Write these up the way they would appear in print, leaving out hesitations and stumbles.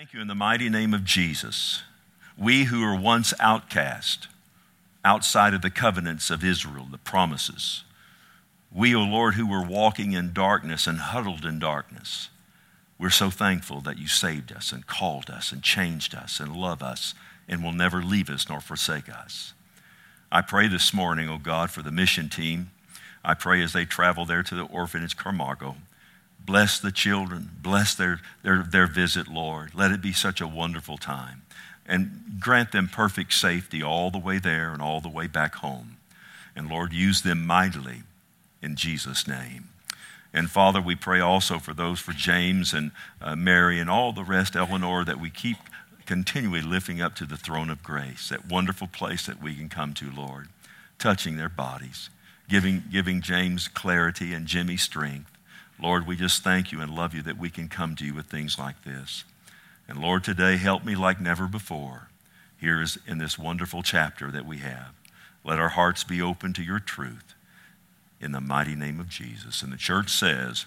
Thank you in the mighty name of Jesus. We who were once outcast, outside of the covenants of Israel, the promises. We, O Lord, who were walking in darkness and huddled in darkness. We're so thankful that you saved us and called us and changed us and love us and will never leave us nor forsake us. I pray this morning, O God, for the mission team. I pray as they travel there to the orphanage Camargo. Bless the children. Bless their visit, Lord. Let it be such a wonderful time. And grant them perfect safety all the way there and all the way back home. And Lord, use them mightily in Jesus' name. And Father, we pray also for James and Mary and all the rest, Eleanor, that we keep continually lifting up to the throne of grace, that wonderful place that we can come to, Lord, touching their bodies, giving James clarity and Jimmy strength. Lord, we just thank you and love you that we can come to you with things like this. And Lord, today, help me like never before. Here is in this wonderful chapter that we have. Let our hearts be open to your truth in the mighty name of Jesus. And the church says,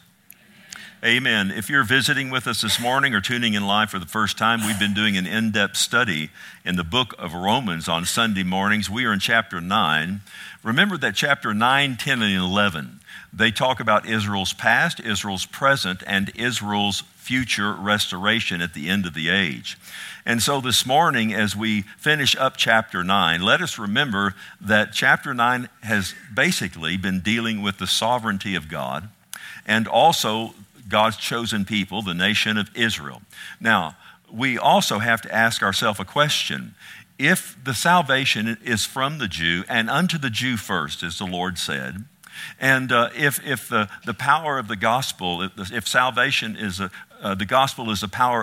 amen. If you're visiting with us this morning or tuning in live for the first time, we've been doing an in-depth study in the book of Romans on Sunday mornings. We are in chapter 9. Remember that chapter 9, 10, and 11, they talk about Israel's past, Israel's present, and Israel's future restoration at the end of the age. And so this morning, as we finish up chapter 9, let us remember that chapter 9 has basically been dealing with the sovereignty of God and also God's chosen people, the nation of Israel. Now, we also have to ask ourselves a question. If the salvation is from the Jew and unto the Jew first, as the Lord said, and if the power of the gospel, if salvation is the gospel is a power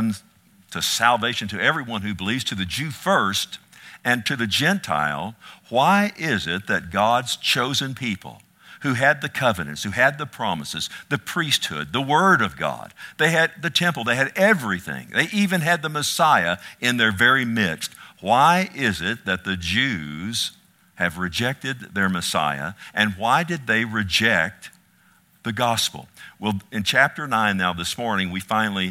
to salvation to everyone who believes, to the Jew first and to the Gentile, why is it that God's chosen people who had the covenants, who had the promises, the priesthood, the word of God, they had the temple, they had everything, they even had the Messiah in their very midst, why is it that the Jews have rejected their Messiah, and why did they reject the gospel? Well, in chapter 9 now this morning, we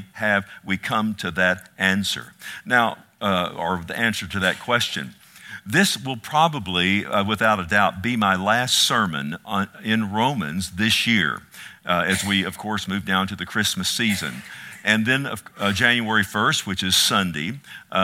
come to that answer. Now, or the answer to that question. This will probably, without a doubt, be my last sermon in Romans this year, as we, of course, move down to the Christmas season. And then January 1st, which is Sunday,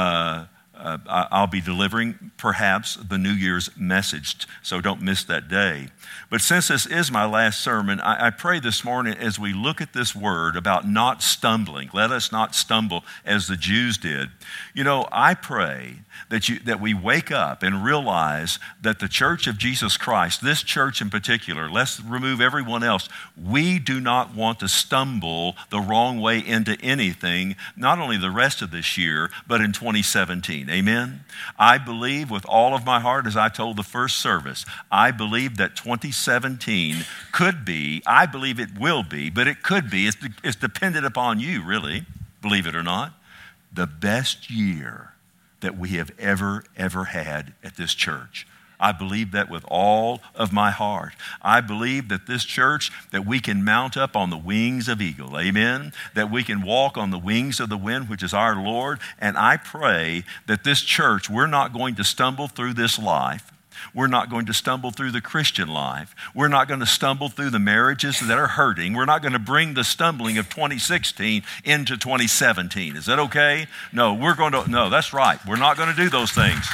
I'll be delivering perhaps the New Year's message, so don't miss that day. But since this is my last sermon, I pray this morning as we look at this word about not stumbling, let us not stumble as the Jews did. You know, I pray that we wake up and realize that the church of Jesus Christ, this church in particular, let's remove everyone else, we do not want to stumble the wrong way into anything, not only the rest of this year, but in 2017. Amen? I believe with all of my heart, as I told the first service, I believe that 2017 could be, I believe it will be, but it could be, it's dependent upon you really, believe it or not, the best year that we have ever had at this church. I believe that with all of my heart. I believe that this church, that we can mount up on the wings of eagle, amen? That we can walk on the wings of the wind, which is our Lord. And I pray that this church, we're not going to stumble through this life. We're not going to stumble through the Christian life. We're not going to stumble through the marriages that are hurting. We're not going to bring the stumbling of 2016 into 2017. Is that okay? No, that's right. We're not going to do those things.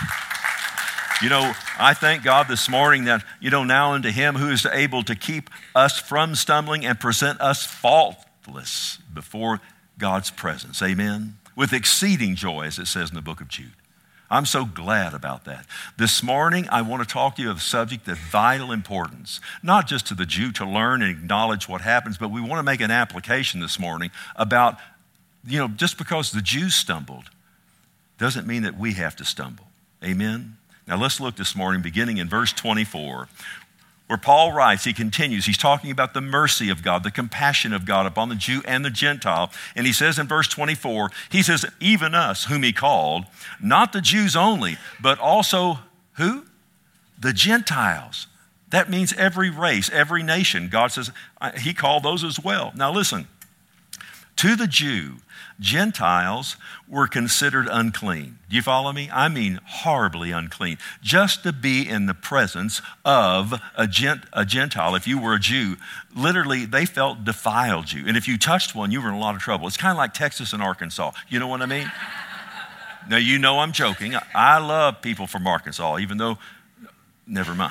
You know, I thank God this morning that, now unto him who is able to keep us from stumbling and present us faultless before God's presence. Amen? With exceeding joy, as it says in the book of Jude. I'm so glad about that. This morning, I want to talk to you of a subject of vital importance, not just to the Jew to learn and acknowledge what happens, but we want to make an application this morning about, just because the Jews stumbled doesn't mean that we have to stumble. Amen? Now let's look this morning, beginning in verse 24, where Paul writes, he continues, he's talking about the mercy of God, the compassion of God upon the Jew and the Gentile. And he says in verse 24, he says, even us whom he called, not the Jews only, but also who? The Gentiles. That means every race, every nation. God says he called those as well. Now listen, To the Jew, Gentiles were considered unclean. Do you follow me? I mean horribly unclean. Just to be in the presence of a Gentile, if you were a Jew, literally they felt defiled you. And if you touched one, you were in a lot of trouble. It's kind of like Texas and Arkansas. You know what I mean? Now, you know I'm joking. I love people from Arkansas, even though, never mind.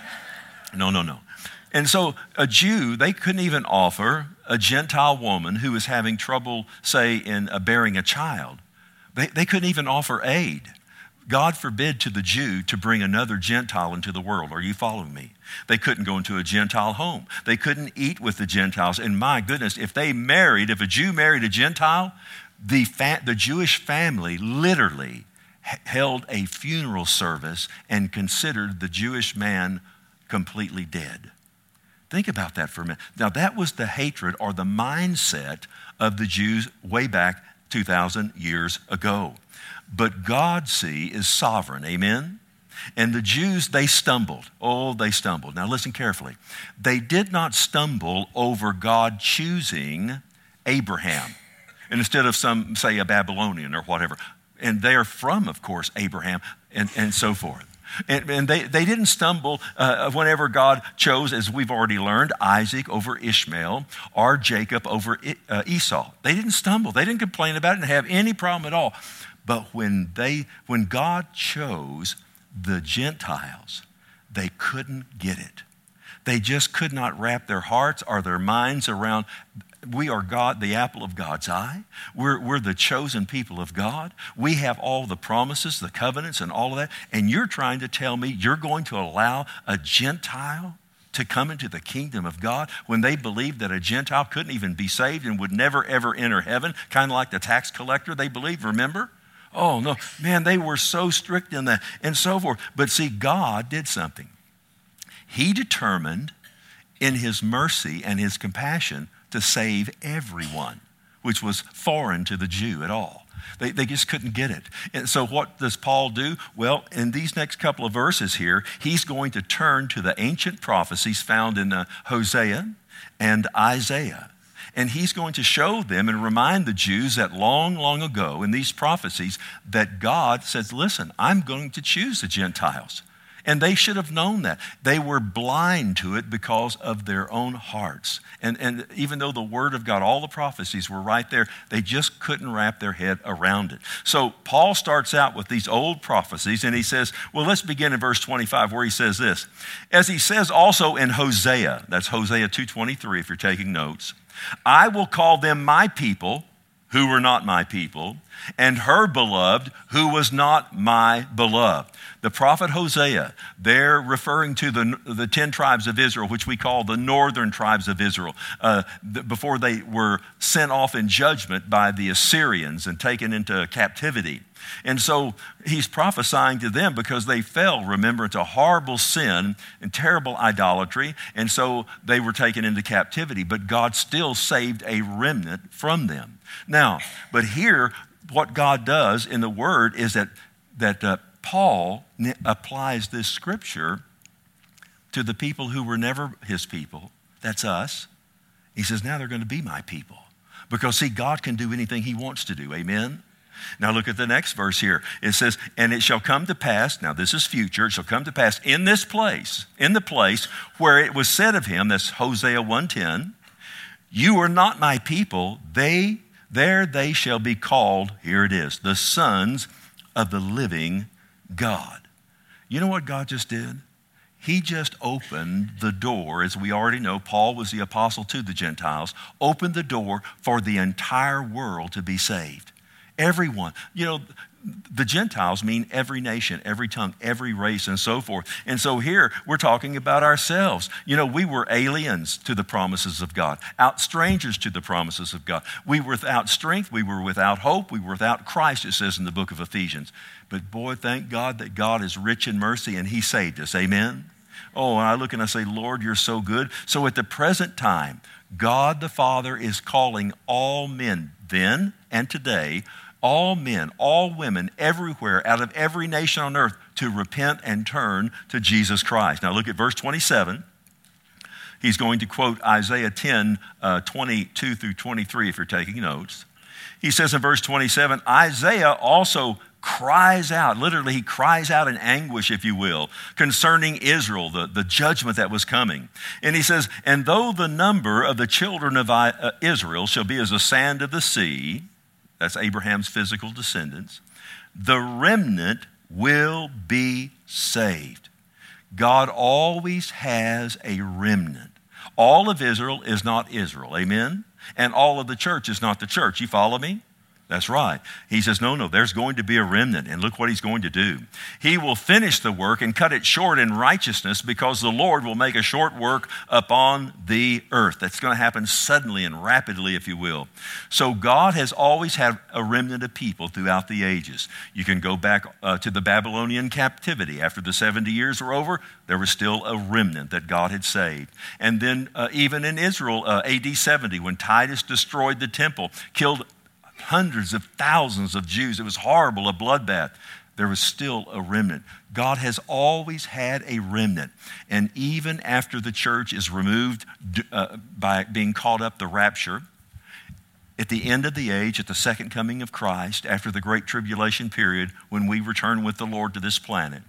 No. And so a Jew, they couldn't even offer a Gentile woman who was having trouble, say, in bearing a child. They couldn't even offer aid. God forbid to the Jew to bring another Gentile into the world. Are you following me? They couldn't go into a Gentile home. They couldn't eat with the Gentiles. And my goodness, if a Jew married a Gentile, the Jewish family literally held a funeral service and considered the Jewish man completely dead. Think about that for a minute. Now, that was the hatred or the mindset of the Jews way back 2,000 years ago. But God, see, is sovereign. Amen? And the Jews, they stumbled. Oh, they stumbled. Now, listen carefully. They did not stumble over God choosing Abraham, and instead of some, say, a Babylonian or whatever. And they're from, of course, Abraham and so forth. And they didn't stumble whenever God chose, as we've already learned, Isaac over Ishmael or Jacob over Esau. They didn't stumble. They didn't complain about it and have any problem at all. But when God chose the Gentiles, they couldn't get it. They just could not wrap their hearts or their minds around, we are God, the apple of God's eye. We're the chosen people of God. We have all the promises, the covenants, and all of that. And you're trying to tell me you're going to allow a Gentile to come into the kingdom of God when they believed that a Gentile couldn't even be saved and would never, ever enter heaven, kind of like the tax collector they believed, remember? Oh, no. Man, they were so strict in that and so forth. But see, God did something. He determined in his mercy and his compassion to save everyone, which was foreign to the Jew at all. They just couldn't get it. And so what does Paul do? Well, in these next couple of verses here, he's going to turn to the ancient prophecies found in Hosea and Isaiah. And he's going to show them and remind the Jews that long, long ago in these prophecies that God says, listen, I'm going to choose the Gentiles. And they should have known that. They were blind to it because of their own hearts. And even though the Word of God, all the prophecies were right there, they just couldn't wrap their head around it. So Paul starts out with these old prophecies, and he says, well, let's begin in verse 25 where he says this. As he says also in Hosea, that's Hosea 2:23 if you're taking notes, I will call them my people who were not my people, and her beloved who was not my beloved. The prophet Hosea, they're referring to the 10 tribes of Israel, which we call the northern tribes of Israel, before they were sent off in judgment by the Assyrians and taken into captivity. And so he's prophesying to them because they fell, remember, into horrible sin and terrible idolatry, and so they were taken into captivity. But God still saved a remnant from them. Now, but here, what God does in the Word is that Paul applies this scripture to the people who were never his people. That's us. He says, now they're going to be my people. Because, see, God can do anything he wants to do. Amen? Now look at the next verse here. It says, and it shall come to pass, now this is future, it shall come to pass in this place, in the place where it was said of him, that's Hosea 1:10, you are not my people, there they shall be called, here it is, the sons of the living God. You know what God just did? He just opened the door, as we already know, Paul was the apostle to the Gentiles, opened the door for the entire world to be saved. Everyone. You know, the Gentiles mean every nation, every tongue, every race, and so forth. And so here we're talking about ourselves. You know, we were aliens to the promises of God, strangers to the promises of God. We were without strength. We were without hope. We were without Christ, it says in the book of Ephesians. But boy, thank God that God is rich in mercy and he saved us. Amen? Oh, and I look and I say, Lord, you're so good. So at the present time, God the Father is calling all men then and today, all men, all women, everywhere, out of every nation on earth, to repent and turn to Jesus Christ. Now look at verse 27. He's going to quote Isaiah 10, 22 through 23 if you're taking notes. He says in verse 27, Isaiah also cries out, literally he cries out in anguish, if you will, concerning Israel, the judgment that was coming. And he says, and though the number of the children of Israel shall be as the sand of the sea, that's Abraham's physical descendants, the remnant will be saved. God always has a remnant. All of Israel is not Israel, amen? And all of the church is not the church. You follow me? That's right. He says, no, there's going to be a remnant. And look what he's going to do. He will finish the work and cut it short in righteousness, because the Lord will make a short work upon the earth. That's going to happen suddenly and rapidly, if you will. So God has always had a remnant of people throughout the ages. You can go back to the Babylonian captivity. After the 70 years were over, there was still a remnant that God had saved. And then even in Israel, AD 70, when Titus destroyed the temple, killed hundreds of thousands of Jews. It was horrible, a bloodbath. There was still a remnant. God has always had a remnant. And even after the church is removed by being caught up, the rapture, at the end of the age, at the second coming of Christ, after the great tribulation period, when we return with the Lord to this planet,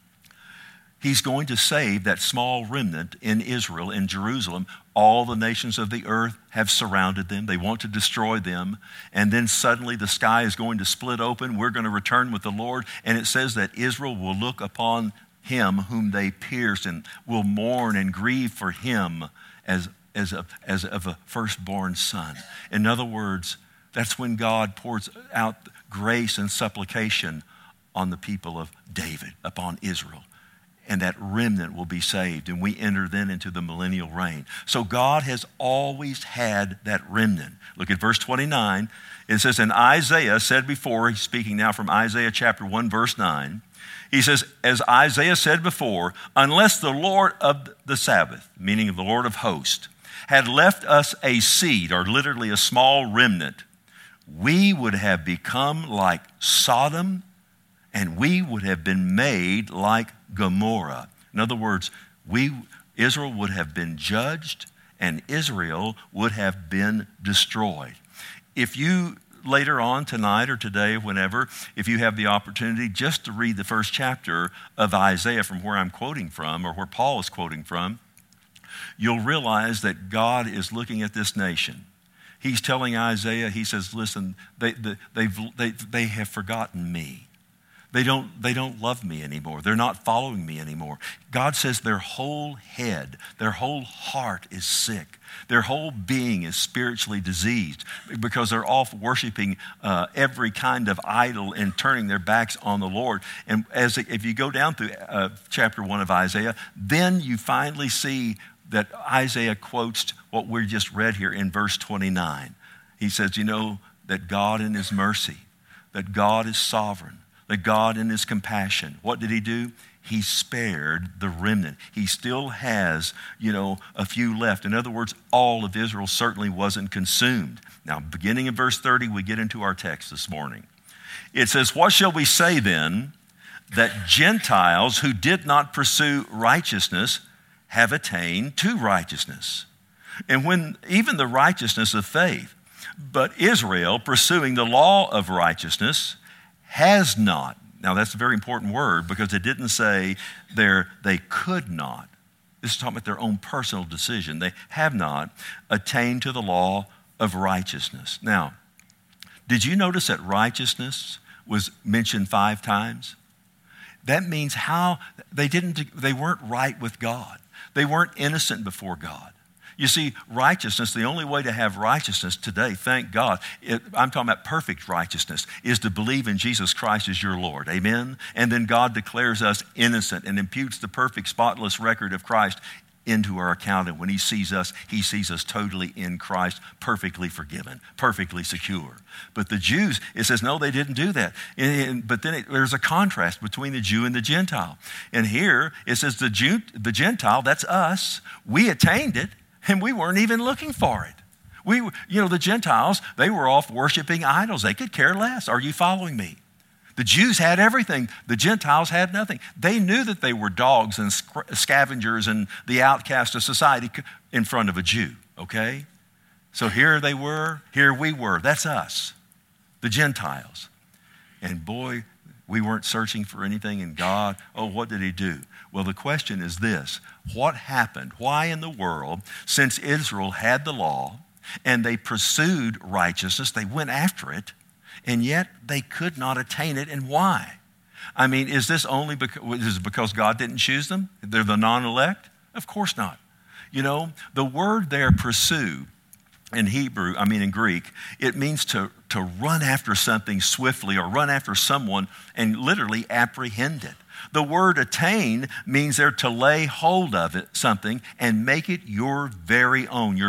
he's going to save that small remnant in Israel, in Jerusalem. All the nations of the earth have surrounded them. They want to destroy them. And then suddenly the sky is going to split open. We're going to return with the Lord. And it says that Israel will look upon him whom they pierced and will mourn and grieve for him as of a firstborn son. In other words, that's when God pours out grace and supplication on the people of David, upon Israel. And that remnant will be saved, and we enter then into the millennial reign. So God has always had that remnant. Look at verse 29. It says, and Isaiah said before, he's speaking now from Isaiah chapter 1, verse 9. He says, as Isaiah said before, unless the Lord of the Sabbath, meaning the Lord of hosts, had left us a seed, or literally a small remnant, we would have become like Sodom, and we would have been made like Gomorrah. In other words, Israel would have been judged, and Israel would have been destroyed. If you later on tonight or today, whenever, if you have the opportunity just to read the first chapter of Isaiah from where I'm quoting from, or where Paul is quoting from, you'll realize that God is looking at this nation. He's telling Isaiah, he says, listen, they have forgotten me. They don't love me anymore. They're not following me anymore. God says their whole head, their whole heart is sick. Their whole being is spiritually diseased because they're off worshiping every kind of idol and turning their backs on the Lord. And if you go down through chapter 1 of Isaiah, then you finally see that Isaiah quotes what we just read here in verse 29. He says, that God in his mercy, that God is sovereign, that God in his compassion, what did he do? He spared the remnant. He still has, a few left. In other words, all of Israel certainly wasn't consumed. Now, beginning in verse 30, we get into our text this morning. It says, what shall we say then, that Gentiles who did not pursue righteousness have attained to righteousness? And when even the righteousness of faith, but Israel pursuing the law of righteousness has not. Now that's a very important word, because it didn't say they could not. This is talking about their own personal decision. They have not attained to the law of righteousness. Now, did you notice that righteousness was mentioned 5 times? That means how they weren't right with God. They weren't innocent before God. You see, righteousness, the only way to have righteousness today, thank God, I'm talking about perfect righteousness, is to believe in Jesus Christ as your Lord. Amen? And then God declares us innocent and imputes the perfect, spotless record of Christ into our account. And when he sees us totally in Christ, perfectly forgiven, perfectly secure. But the Jews, it says, no, they didn't do that. But then there's a contrast between the Jew and the Gentile. And here it says the Gentile, that's us, we attained it. And we weren't even looking for it. The Gentiles, they were off worshiping idols. They could care less. Are you following me? The Jews had everything. The Gentiles had nothing. They knew that they were dogs and scavengers and the outcast of society. in front of a Jew, okay? So here they were, here we were. That's us, the Gentiles. And boy, we weren't searching for anything in God. Oh, what did he do? Well, the question is this. What happened? Why in the world, since Israel had the law and they pursued righteousness, they went after it, and yet they could not attain it, and why? I mean, is this only because God didn't choose them? They're the non-elect? Of course not. You know, the word there, pursue, in Greek, it means to run after something swiftly or run after someone and literally apprehend it. The word attain means there to lay hold of it, something, and make it your very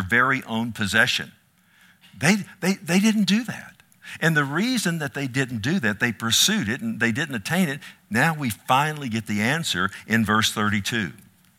own possession. They didn't do that. And the reason that they didn't do that, they pursued it and they didn't attain it, now we finally get the answer in verse 32.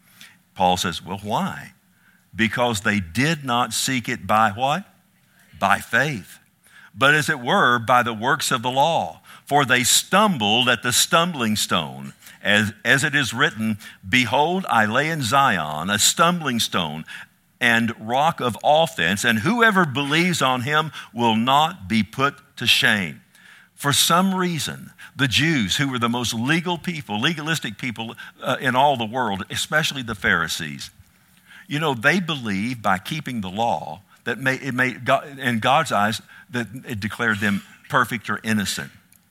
Paul says, well, why? Because they did not seek it by what? By faith. But as it were, by the works of the law. For they stumbled at the stumbling stone. As it is written, behold, I lay in Zion a stumbling stone and rock of offense, and whoever believes on him will not be put to shame. For some reason, the Jews, who were the most legalistic people in all the world, especially the Pharisees, you know, they believed by keeping the law that it made God, in God's eyes, that it declared them perfect or innocent.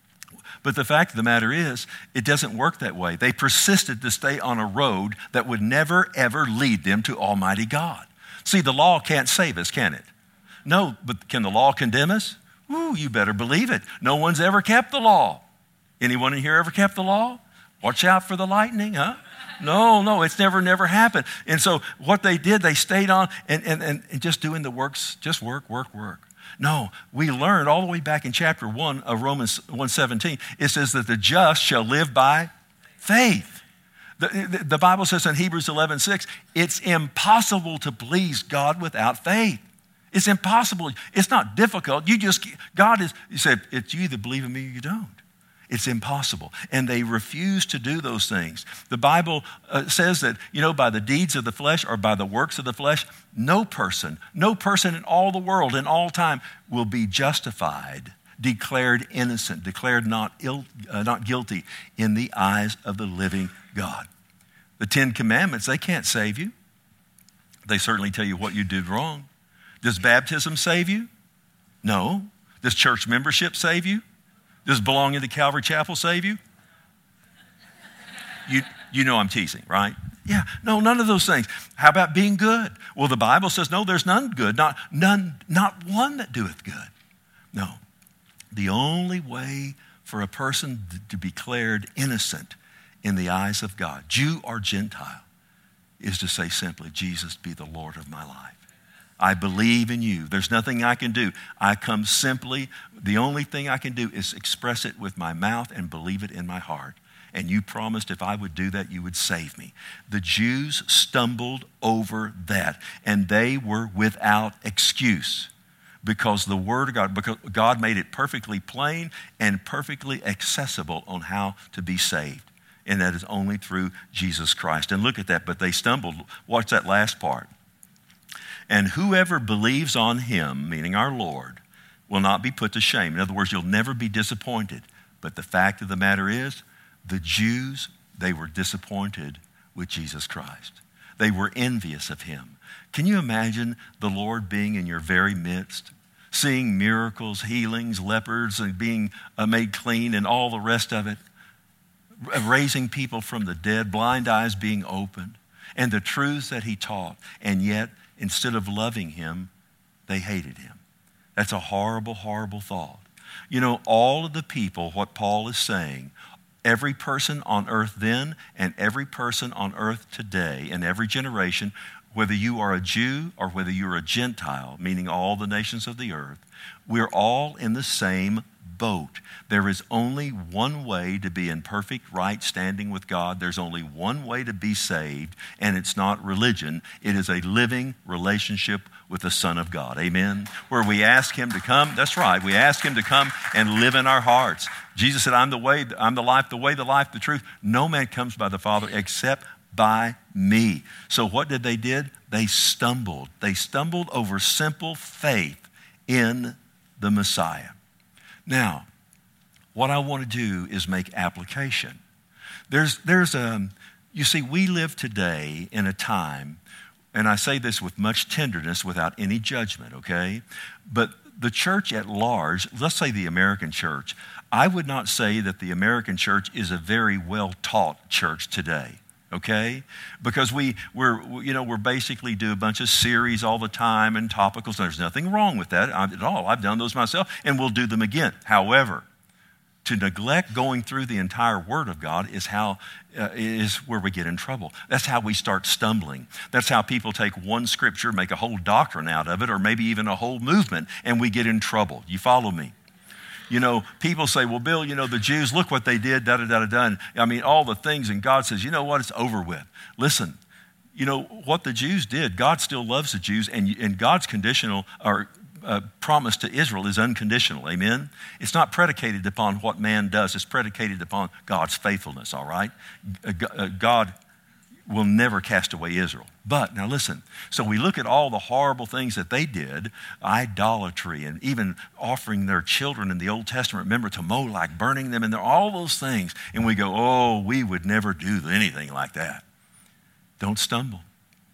But the fact of the matter is, it doesn't work that way. They persisted to stay on a road that would never, ever lead them to Almighty God. See, the law can't save us, can it? No, but can the law condemn us? Ooh, you better believe it. No one's ever kept the law. Anyone in here ever kept the law? Watch out for the lightning, huh? No, it's never happened. And so what they did, they stayed on and just doing the works, just work. No, we learned all the way back in chapter 1 of Romans 1:17, it says that the just shall live by faith. The Bible says in Hebrews 11:6, it's impossible to please God without faith. It's impossible. It's not difficult. You said, it's you that believe in me or you don't. It's impossible. And they refuse to do those things. The Bible says that, by the deeds of the flesh or by the works of the flesh, no person in all the world, in all time, will be justified, declared innocent, declared not guilty in the eyes of the living God. The 10 Commandments, they can't save you. They certainly tell you what you did wrong. Does baptism save you? No. Does church membership save you? Does belonging to Calvary Chapel save you? You know I'm teasing, right? Yeah, no, none of those things. How about being good? Well, the Bible says, no, there's none good, not one that doeth good. No. The only way for a person to be declared innocent in the eyes of God, Jew or Gentile, is to say simply, Jesus be the Lord of my life. I believe in you. There's nothing I can do. I come simply, the only thing I can do is express it with my mouth and believe it in my heart. And you promised if I would do that, you would save me. The Jews stumbled over that, and they were without excuse because the Word of God, because God made it perfectly plain and perfectly accessible on how to be saved. And that is only through Jesus Christ. And look at that, but they stumbled. Watch that last part. And whoever believes on him, meaning our Lord, will not be put to shame. In other words, you'll never be disappointed. But the fact of the matter is, the Jews, they were disappointed with Jesus Christ. They were envious of him. Can you imagine the Lord being in your very midst, seeing miracles, healings, lepers, and being made clean and all the rest of it, raising people from the dead, blind eyes being opened, and the truths that he taught, and yet, instead of loving him, they hated him. That's a horrible, horrible thought. All of the people, what Paul is saying, every person on earth then and every person on earth today in every generation, whether you are a Jew or whether you're a Gentile, meaning all the nations of the earth, we're all in the same boat. There is only one way to be in perfect right standing with God. There's only one way to be saved, and it's not religion. It is a living relationship with the Son of God. Amen? Where we ask him to come. That's right. We ask him to come and live in our hearts. Jesus said, I'm the way, I'm the life, the way, the life, the truth. No man comes by the Father except by me. So what did they did? They stumbled. They stumbled over simple faith in the Messiah. Now, what I want to do is make application. You see, we live today in a time, and I say this with much tenderness without any judgment, okay? But the church at large, let's say the American church, I would not say that the American church is a very well-taught church today, okay? Because we're basically do a bunch of series all the time and topicals. There's nothing wrong with that at all. I've done those myself, and we'll do them again. However, to neglect going through the entire Word of God is where we get in trouble. That's how we start stumbling. That's how people take one scripture, make a whole doctrine out of it, or maybe even a whole movement, and we get in trouble. You follow me? People say, well, Bill, the Jews, look what they did, da-da-da-da-da. I mean, all the things, and God says, you know what, it's over with. Listen, what the Jews did, God still loves the Jews, and God's conditional or promise to Israel is unconditional, amen? It's not predicated upon what man does. It's predicated upon God's faithfulness, all right? God will never cast away Israel. But, now listen, so we look at all the horrible things that they did, idolatry, and even offering their children in the Old Testament, remember, to Moloch, burning them, and all those things, and we go, oh, we would never do anything like that. Don't stumble.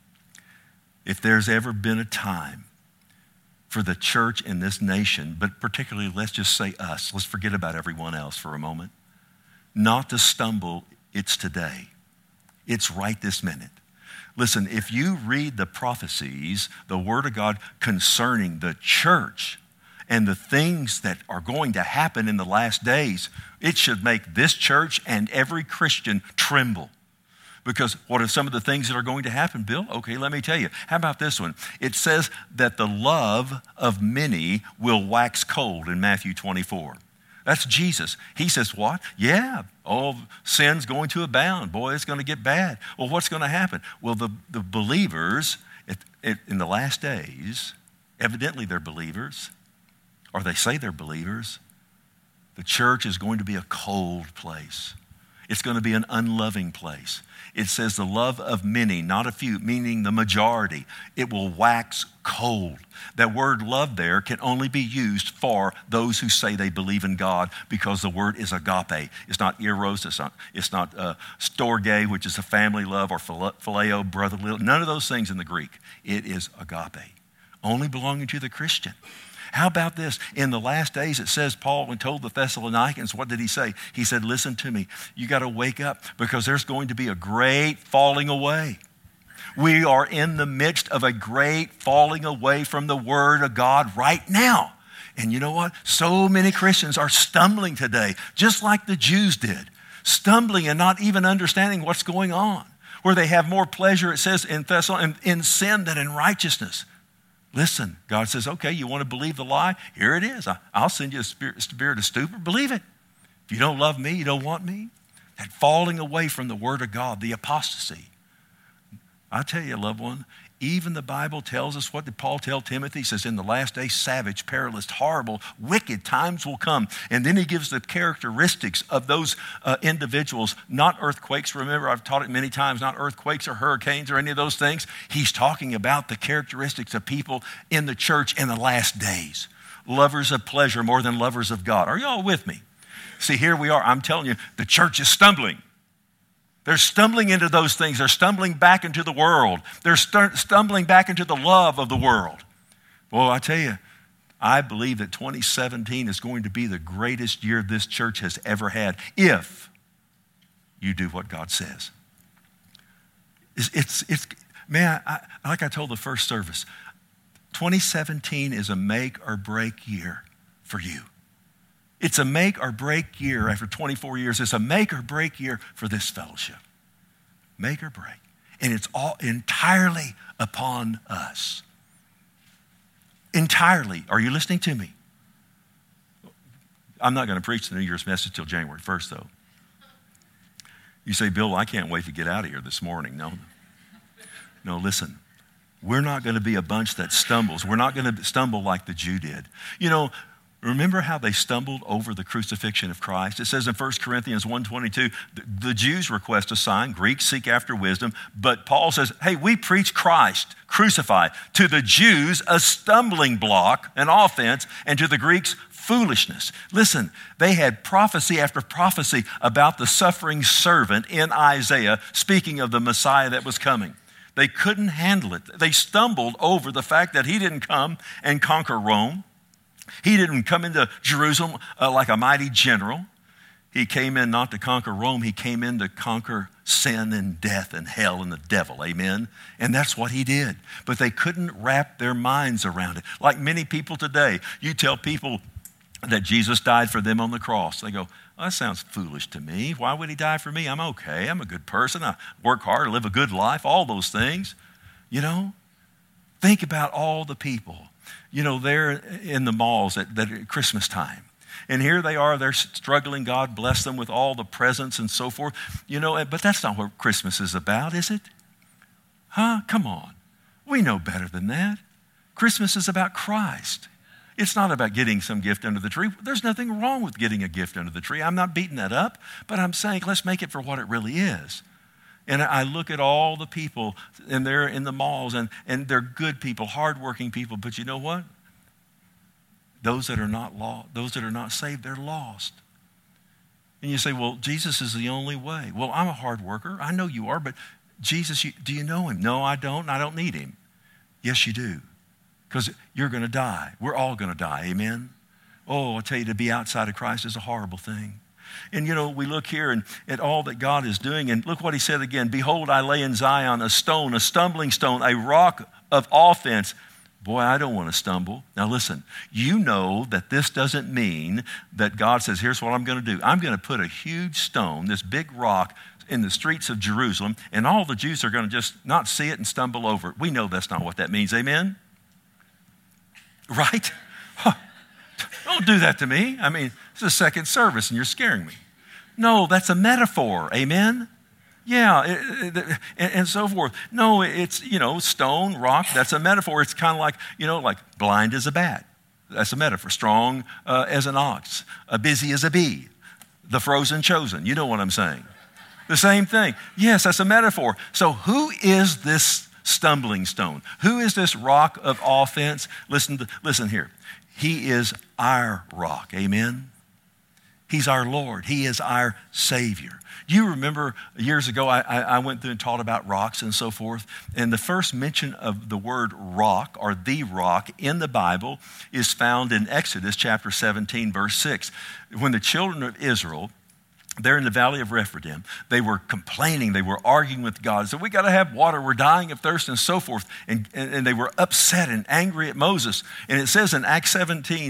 If there's ever been a time for the church in this nation, but particularly, let's just say us, let's forget about everyone else for a moment, not to stumble, it's today. It's right this minute. Listen, if you read the prophecies, the Word of God concerning the church and the things that are going to happen in the last days, it should make this church and every Christian tremble. Because what are some of the things that are going to happen, Bill? Okay, let me tell you. How about this one? It says that the love of many will wax cold in Matthew 24. That's Jesus. He says what? Yeah, sin's going to abound. Boy, it's going to get bad. Well, what's going to happen? Well, the believers in the last days, evidently they're believers, or they say they're believers. The church is going to be a cold place. It's going to be an unloving place. It says the love of many, not a few, meaning the majority. It will wax cold. That word love there can only be used for those who say they believe in God, because the word is agape. It's not eros, it's not storge, which is a family love, or phileo, brotherly love. None of those things in the Greek. It is agape, only belonging to the Christian. How about this? In the last days, it says Paul told the Thessalonians, what did he say? He said, listen to me, you got to wake up, because there's going to be a great falling away. We are in the midst of a great falling away from the Word of God right now. And you know what? So many Christians are stumbling today, just like the Jews did, stumbling and not even understanding what's going on, where they have more pleasure, it says in sin than in righteousness. Listen, God says, okay, you want to believe the lie? Here it is. I'll send you a spirit of stupor. Believe it. If you don't love me, you don't want me. That falling away from the Word of God, the apostasy. I tell you, loved one, even the Bible tells us, what did Paul tell Timothy? He says, in the last days, savage, perilous, horrible, wicked times will come. And then he gives the characteristics of those individuals, not earthquakes. Remember, I've taught it many times, not earthquakes or hurricanes or any of those things. He's talking about the characteristics of people in the church in the last days. Lovers of pleasure more than lovers of God. Are you all with me? See, here we are. I'm telling you, the church is stumbling. They're stumbling into those things. They're stumbling back into the world. They're stumbling back into the love of the world. Well, I tell you, I believe that 2017 is going to be the greatest year this church has ever had, if you do what God says. Man, like I told the first service, 2017 is a make or break year for you. It's a make or break year after 24 years. It's a make or break year for this fellowship. Make or break. And it's all entirely upon us. Entirely. Are you listening to me? I'm not going to preach the New Year's message till January 1st, though. You say, Bill, I can't wait to get out of here this morning. No, listen. We're not going to be a bunch that stumbles. We're not going to stumble like the Jew did. Remember how they stumbled over the crucifixion of Christ? It says in 1 Corinthians 1:22, the Jews request a sign, Greeks seek after wisdom, but Paul says, hey, we preach Christ crucified. To the Jews, a stumbling block, an offense, and to the Greeks, foolishness. Listen, they had prophecy after prophecy about the suffering servant in Isaiah, speaking of the Messiah that was coming. They couldn't handle it. They stumbled over the fact that he didn't come and conquer Rome. He didn't come into Jerusalem like a mighty general. He came in not to conquer Rome. He came in to conquer sin and death and hell and the devil. Amen? And that's what he did. But they couldn't wrap their minds around it. Like many people today, you tell people that Jesus died for them on the cross. They go, oh, that sounds foolish to me. Why would he die for me? I'm okay. I'm a good person. I work hard, live a good life, all those things. You know, think about all the people. You know, they're in the malls at Christmas time. And here they are, they're struggling. God bless them with all the presents and so forth. You know, but that's not what Christmas is about, is it? Huh? Come on. We know better than that. Christmas is about Christ. It's not about getting some gift under the tree. There's nothing wrong with getting a gift under the tree. I'm not beating that up, but I'm saying let's make it for what it really is. And I look at all the people, and they're in the malls, and they're good people, hardworking people. But you know what? Those that are not saved, they're lost. And you say, well, Jesus is the only way. Well, I'm a hard worker. I know you are, but Jesus, do you know him? No, I don't. I don't need him. Yes, you do. Because you're going to die. We're all going to die. Amen? Oh, I tell you, to be outside of Christ is a horrible thing. And, you know, we look here and at all that God is doing, and look what he said again. Behold, I lay in Zion a stone, a stumbling stone, a rock of offense. Boy, I don't want to stumble. Now listen, you know that this doesn't mean that God says, here's what I'm going to do. I'm going to put a huge stone, this big rock, in the streets of Jerusalem, and all the Jews are going to just not see it and stumble over it. We know that's not what that means. Amen? Right? Huh. Don't do that to me. I mean, it's the second service and you're scaring me. No, that's a metaphor. Amen? Yeah, and so forth. No, it's, you know, stone, rock, that's a metaphor. It's kind of like, you know, like blind as a bat. That's a metaphor. Strong as an ox. Busy as a bee. The frozen chosen. You know what I'm saying. The same thing. Yes, that's a metaphor. So who is this stumbling stone? Who is this rock of offense? Listen here. He is our rock. Amen? He's our Lord. He is our Savior. You remember years ago, I went through and taught about rocks and so forth. And the first mention of the word rock or the rock in the Bible is found in Exodus chapter 17, verse 6. When the children of Israel, they're in the valley of Rephidim. They were complaining. They were arguing with God. They said, we got to have water. We're dying of thirst and so forth. And they were upset and angry at Moses. And it says in Exodus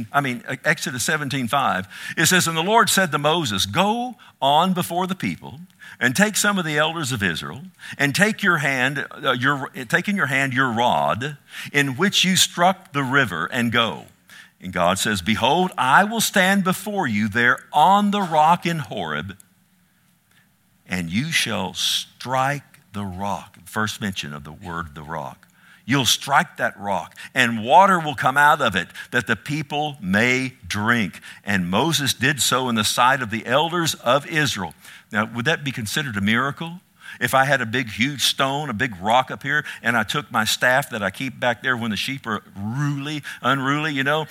17:5, it says, and the Lord said to Moses, go on before the people and take some of the elders of Israel and take in your hand your rod in which you struck the river and go. And God says, behold, I will stand before you there on the rock in Horeb, and you shall strike the rock. First mention of the word, the rock. You'll strike that rock, and water will come out of it, that the people may drink. And Moses did so in the sight of the elders of Israel. Now, would that be considered a miracle? If I had a big, huge stone, a big rock up here, and I took my staff that I keep back there when the sheep are unruly, you know,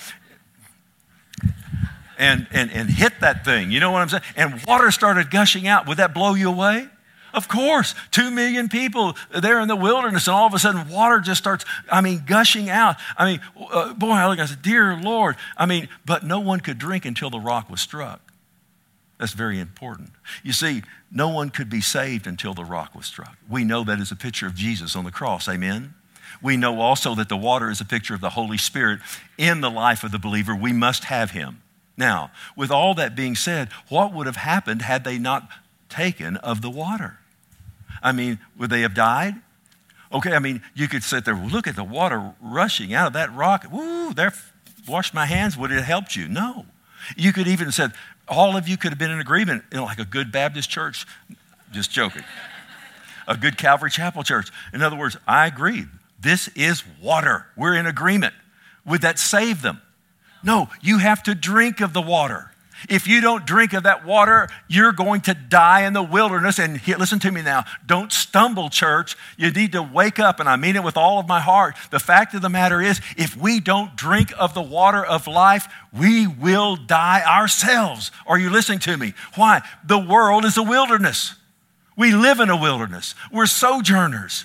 and hit that thing, you know what I'm saying? And water started gushing out. Would that blow you away? Of course. 2 million people there in the wilderness, and all of a sudden water just starts, gushing out. Boy, I look, I said, dear Lord. But no one could drink until the rock was struck. That's very important. You see, no one could be saved until the rock was struck. We know that is a picture of Jesus on the cross, amen? We know also that the water is a picture of the Holy Spirit in the life of the believer. We must have him. Now, with all that being said, what would have happened had they not taken of the water? Would they have died? Okay, you could sit there, look at the water rushing out of that rock. Woo, there, wash my hands. Would it have helped you? No. You could even have said, all of you could have been in agreement, like a good Baptist church. Just joking. A good Calvary Chapel church. In other words, I agree. This is water. We're in agreement. Would that save them? No, you have to drink of the water. If you don't drink of that water, you're going to die in the wilderness. And here, listen to me now. Don't stumble, church. You need to wake up, and I mean it with all of my heart. The fact of the matter is, if we don't drink of the water of life, we will die ourselves. Are you listening to me? Why? The world is a wilderness. We live in a wilderness. We're sojourners.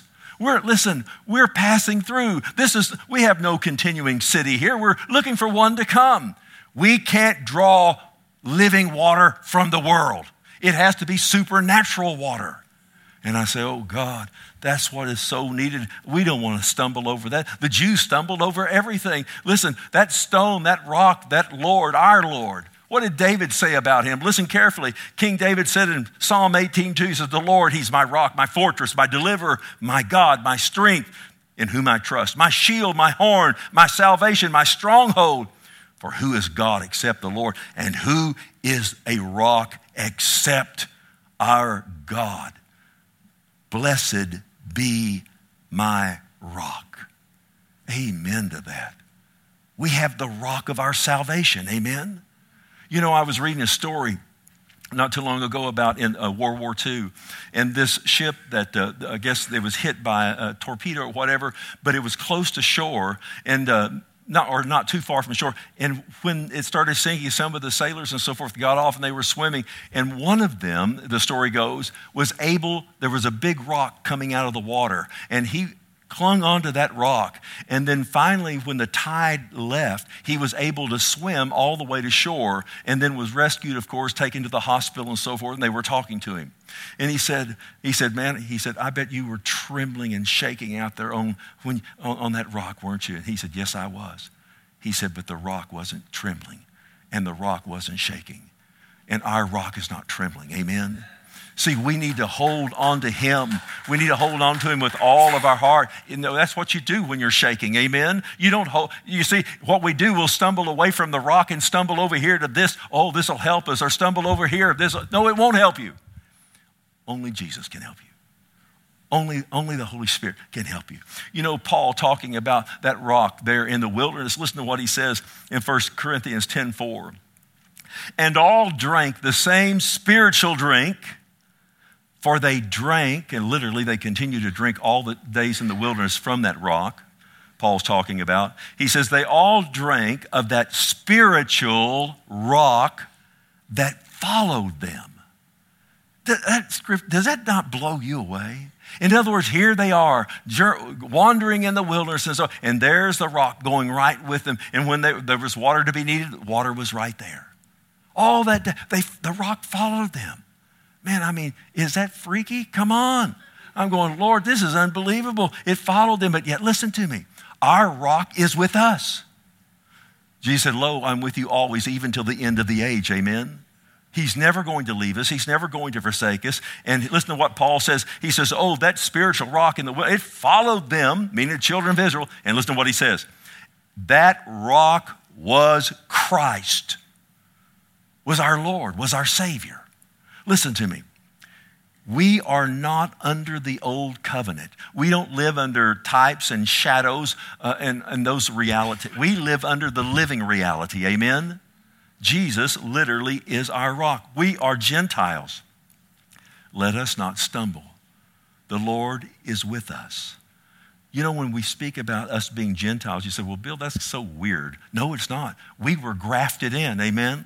We're passing through. We have no continuing city here. We're looking for one to come. We can't draw living water from the world. It has to be supernatural water. And I say, oh God, that's what is so needed. We don't want to stumble over that. The Jews stumbled over everything. Listen, that stone, that rock, that Lord, our Lord. What did David say about him? Listen carefully. King David said in Psalm 18:2, he says, the Lord, he's my rock, my fortress, my deliverer, my God, my strength, in whom I trust, my shield, my horn, my salvation, my stronghold. For who is God except the Lord? And who is a rock except our God? Blessed be my rock. Amen to that. We have the rock of our salvation. Amen. You know, I was reading a story not too long ago about in World War II, and this ship that I guess it was hit by a torpedo or whatever, but it was close to shore and not too far from shore. And when it started sinking, some of the sailors and so forth got off and they were swimming. And one of them, the story goes, there was a big rock coming out of the water. And he clung onto that rock. And then finally, when the tide left, he was able to swim all the way to shore and then was rescued, of course, taken to the hospital and so forth. And they were talking to him. And he said, man, I bet you were trembling and shaking out there on that rock, weren't you? And he said, yes, I was. He said, but the rock wasn't trembling and the rock wasn't shaking. And our rock is not trembling. Amen. See, we need to hold on to him. We need to hold on to him with all of our heart. You know, that's what you do when you're shaking. Amen. You see, what we do, we'll stumble away from the rock and stumble over here to this. Oh, this will help us. Or stumble over here. No, it won't help you. Only Jesus can help you. Only the Holy Spirit can help you. You know, Paul talking about that rock there in the wilderness, listen to what he says in 1 Corinthians 10:4. And all drank the same spiritual drink, for they drank, and literally they continued to drink all the days in the wilderness from that rock Paul's talking about. He says they all drank of that spiritual rock that followed them. Does that not blow you away? In other words, here they are wandering in the wilderness, and there's the rock going right with them. And when there was water to be needed, water was right there. All that the rock followed them. Man, I mean, is that freaky? Come on. I'm going, Lord, this is unbelievable. It followed them, but yet listen to me. Our rock is with us. Jesus said, lo, I'm with you always, even till the end of the age. Amen. He's never going to leave us. He's never going to forsake us. And listen to what Paul says. He says, oh, that spiritual rock it followed them, meaning the children of Israel. And listen to what he says. That rock was Christ, was our Lord, was our Savior. Listen to me. We are not under the old covenant. We don't live under types and shadows and those realities. We live under the living reality. Amen? Jesus literally is our rock. We are Gentiles. Let us not stumble. The Lord is with us. You know, when we speak about us being Gentiles, you say, well, Bill, that's so weird. No, it's not. We were grafted in. Amen?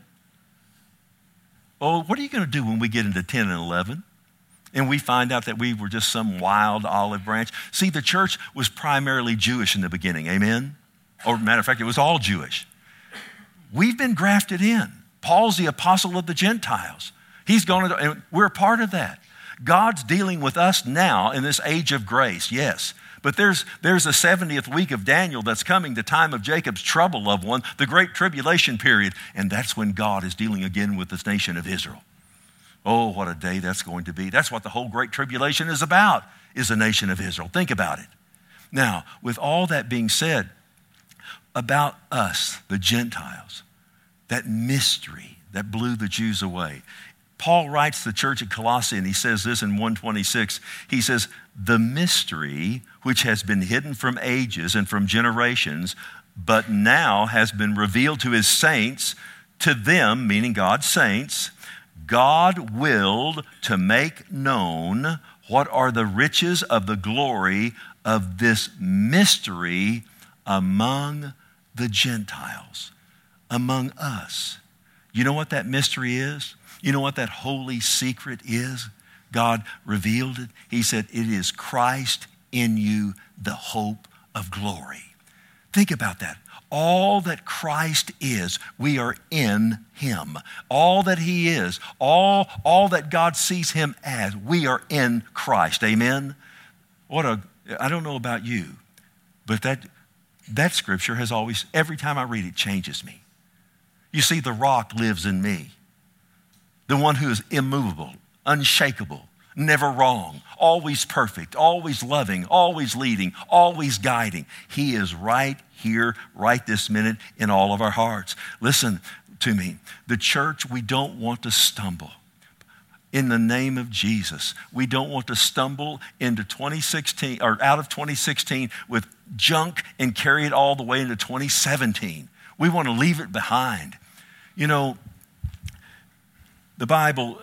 Oh, what are you going to do when we get into 10 and 11? And we find out that we were just some wild olive branch. See, the church was primarily Jewish in the beginning. Amen? Or matter of fact, it was all Jewish. We've been grafted in. Paul's the apostle of the Gentiles. And we're a part of that. God's dealing with us now in this age of grace, yes. But there's a 70th week of Daniel that's coming, the time of Jacob's trouble, loved one, the great tribulation period. And that's when God is dealing again with this nation of Israel. Oh, what a day that's going to be. That's what the whole great tribulation is about, is the nation of Israel. Think about it. Now, with all that being said, about us, the Gentiles, that mystery that blew the Jews away. Paul writes to the church at Colossae, and he says this in 1:26. He says, the mystery which has been hidden from ages and from generations, but now has been revealed to his saints. To them, meaning God's saints, God willed to make known what are the riches of the glory of this mystery among the Gentiles, among us. You know what that mystery is? You know what that holy secret is? God revealed it. He said, it is Christ in you, the hope of glory. Think about that. All that Christ is, we are in him. All that he is, all that God sees him as, we are in Christ. Amen? I don't know about you, but that scripture has always, every time I read it, changes me. You see, the rock lives in me. The one who is immovable, unshakable, never wrong, always perfect, always loving, always leading, always guiding. He is right here, right this minute in all of our hearts. Listen to me. The church, we don't want to stumble. In the name of Jesus, we don't want to stumble into 2016 or out of 2016 with junk and carry it all the way into 2017. We want to leave it behind. You know, the Bible,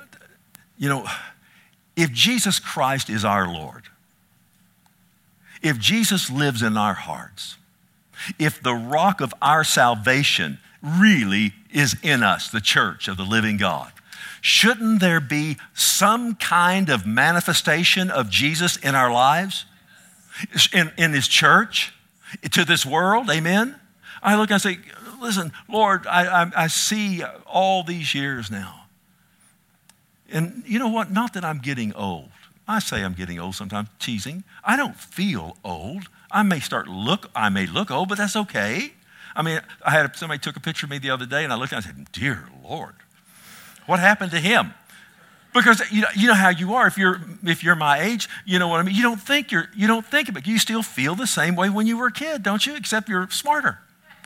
if Jesus Christ is our Lord, if Jesus lives in our hearts, if the rock of our salvation really is in us, the church of the living God, shouldn't there be some kind of manifestation of Jesus in our lives, in his church, to this world? Amen? I look and I say, listen, Lord, I see all these years now. And you know what? Not that I'm getting old. I say I'm getting old sometimes, teasing. I don't feel old. I may look old, but that's okay. I mean, somebody took a picture of me the other day, and I looked and I said, dear Lord, what happened to him? Because you know how you are. If you're my age, you know what I mean. You don't think of it. You still feel the same way when you were a kid, don't you? Except you're smarter.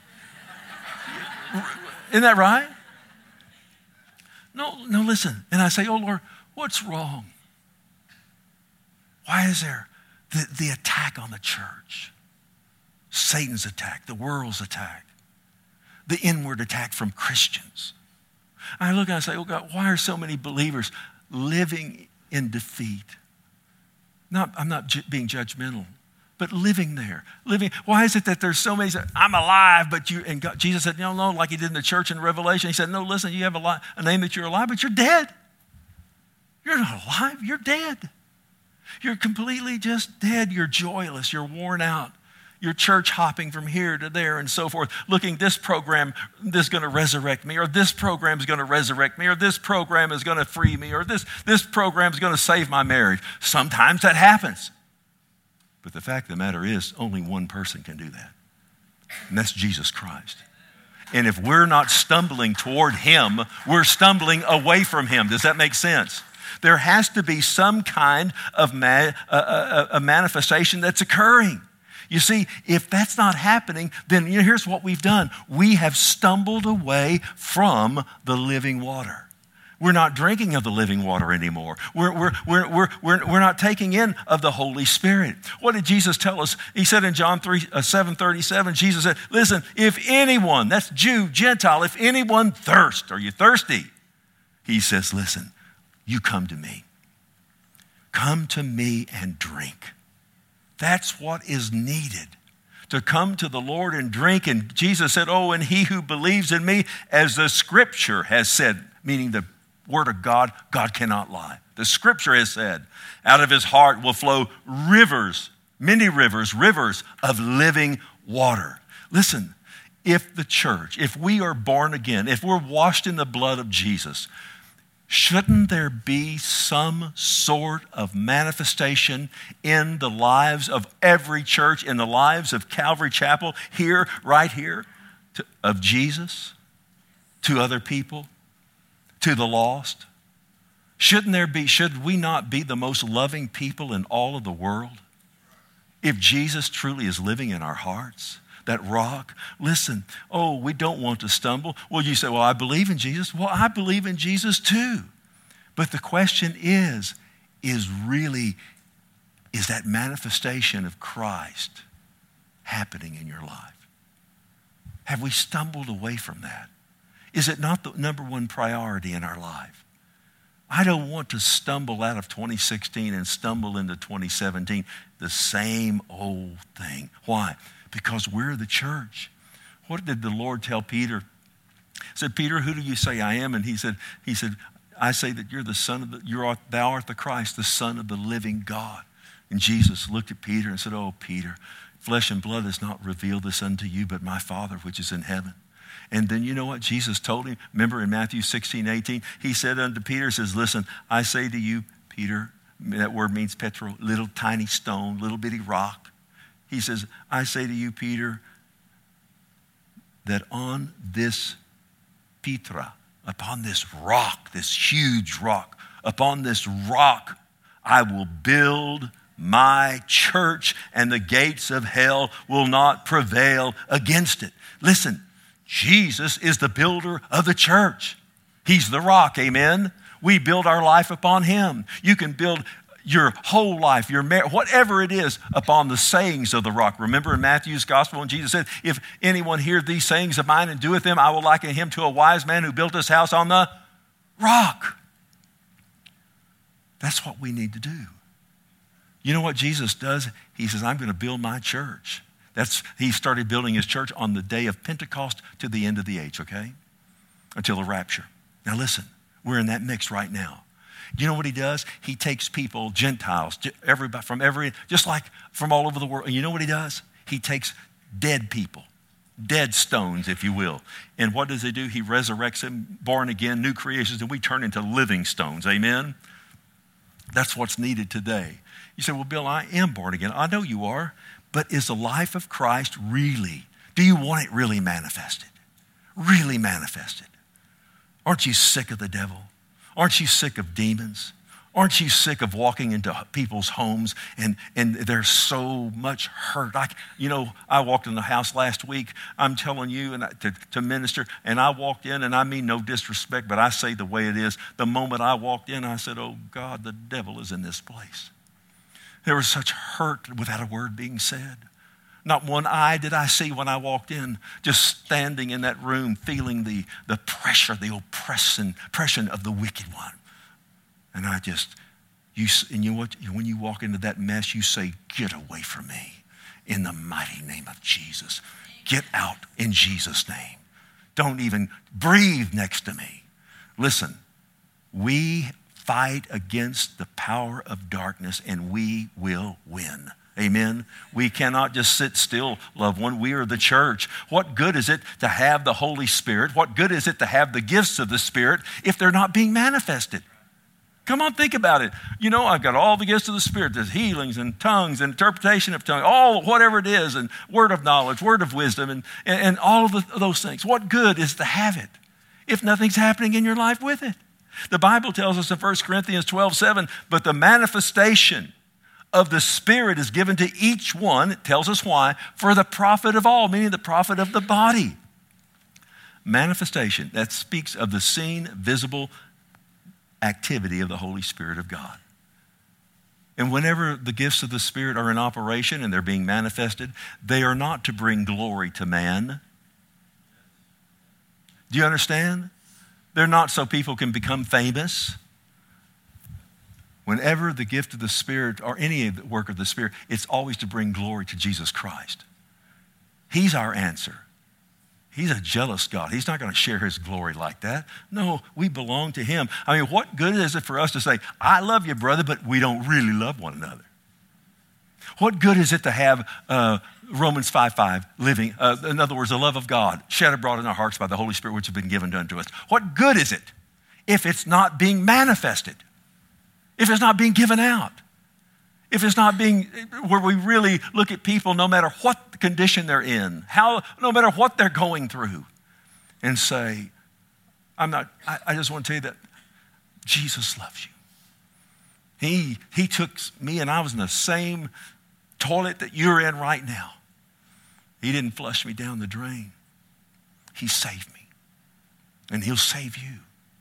Isn't that right? No, listen. And I say, oh, Lord, what's wrong? Why is there the attack on the church? Satan's attack, the world's attack, the inward attack from Christians. I look and I say, oh, God, why are so many believers living in defeat? I'm not being judgmental, but living there. Why is it that there's so many, I'm alive, but and God, Jesus said, no, like he did in the church in Revelation. He said, no, listen, you have a name that you're alive, but you're dead. You're not alive, you're dead. You're completely just dead. You're joyless, you're worn out. You're church hopping from here to there and so forth, looking, this program is going to resurrect me, or this program is going to resurrect me, or this program is going to free me, or this program is going to save my marriage. Sometimes that happens. But the fact of the matter is, only one person can do that, and that's Jesus Christ. And if we're not stumbling toward him, we're stumbling away from him. Does that make sense? There has to be some kind of a manifestation that's occurring. You see, if that's not happening, then here's what we've done. We have stumbled away from the living water. We're not drinking of the living water anymore. We're not taking in of the Holy Spirit. What did Jesus tell us? He said in John 7:37, Jesus said, listen, if anyone, that's Jew, Gentile, if anyone thirsts, are you thirsty? He says, listen, you come to me. Come to me and drink. That's what is needed, to come to the Lord and drink. And Jesus said, oh, and he who believes in me, as the scripture has said, meaning the word of God, God cannot lie. The scripture has said, out of his heart will flow rivers, many rivers of living water. Listen, if the church, if we are born again, if we're washed in the blood of Jesus, shouldn't there be some sort of manifestation in the lives of every church, in the lives of Calvary Chapel, here, right here, of Jesus, to other people, to the lost? Should we not be the most loving people in all of the world? If Jesus truly is living in our hearts, that rock. Listen, we don't want to stumble. Well, you say, well, I believe in Jesus. Well, I believe in Jesus too. But the question is that manifestation of Christ happening in your life? Have we stumbled away from that? Is it not the number one priority in our life? I don't want to stumble out of 2016 and stumble into 2017, the same old thing. Why? Because we're the church. What did the Lord tell Peter? He said, Peter, who do you say I am? And he said, I say that you're the son of thou art the Christ, the Son of the living God. And Jesus looked at Peter and said, oh, Peter, flesh and blood has not revealed this unto you, but my Father which is in heaven. And then you know what Jesus told him? Remember in Matthew 16:18, he said unto Peter, says, listen, I say to you, Peter, that word means Petro, little tiny stone, little bitty rock. He says, I say to you, Peter, that on this Petra, upon this rock, this huge rock, upon this rock, I will build my church, and the gates of hell will not prevail against it. Listen, Jesus is the builder of the church. He's the rock, amen? We build our life upon him. You can build your whole life, your whatever it is, upon the sayings of the rock. Remember in Matthew's gospel when Jesus said, if anyone hear these sayings of mine and doeth them, I will liken him to a wise man who built his house on the rock. That's what we need to do. You know what Jesus does? He says, I'm going to build my church. He started building his church on the day of Pentecost to the end of the age, okay? Until the rapture. Now listen, we're in that mix right now. Do you know what he does? He takes people, Gentiles, everybody just like from all over the world. And you know what he does? He takes dead people, dead stones, if you will. And what does he do? He resurrects them, born again, new creations, and we turn into living stones, amen? That's what's needed today. You say, well, Bill, I am born again. I know you are. But is the life of Christ really, do you want it really manifested? Really manifested? Aren't you sick of the devil? Aren't you sick of demons? Aren't you sick of walking into people's homes and there's so much hurt? I walked in the house last week, I'm telling you, to minister, and I walked in, and I mean no disrespect, but I say the way it is. The moment I walked in, I said, oh God, the devil is in this place. There was such hurt without a word being said. Not one eye did I see when I walked in, just standing in that room, feeling the pressure, the oppression of the wicked one. And you know what? When you walk into that mess, you say, get away from me in the mighty name of Jesus. Get out in Jesus' name. Don't even breathe next to me. Listen, we fight against the power of darkness and we will win. Amen. We cannot just sit still, loved one. We are the church. What good is it to have the Holy Spirit? What good is it to have the gifts of the Spirit if they're not being manifested? Come on, think about it. You know, I've got all the gifts of the Spirit. There's healings and tongues and interpretation of tongues, all whatever it is, and word of knowledge, word of wisdom, and all of those things. What good is to have it if nothing's happening in your life with it? The Bible tells us in 1 Corinthians 12:7, but the manifestation of the Spirit is given to each one, it tells us why, for the profit of all, meaning the profit of the body. Manifestation, that speaks of the seen, visible activity of the Holy Spirit of God. And whenever the gifts of the Spirit are in operation and they're being manifested, they are not to bring glory to man. Do you understand? They're not so people can become famous. Whenever the gift of the Spirit or any of the work of the Spirit, it's always to bring glory to Jesus Christ. He's our answer. He's a jealous God. He's not going to share his glory like that. No, we belong to him. I mean, what good is it for us to say, I love you, brother, but we don't really love one another? What good is it to have Romans 5:5 living, in other words, the love of God shed abroad in our hearts by the Holy Spirit which has been given unto us? What good is it if it's not being manifested? If it's not being given out? If it's not being, where we really look at people no matter what condition they're in, no matter what they're going through, and say, I just want to tell you that Jesus loves you. He took me and I was in the same toilet that you're in right now. He didn't flush me down the drain. He saved me. And he'll save you.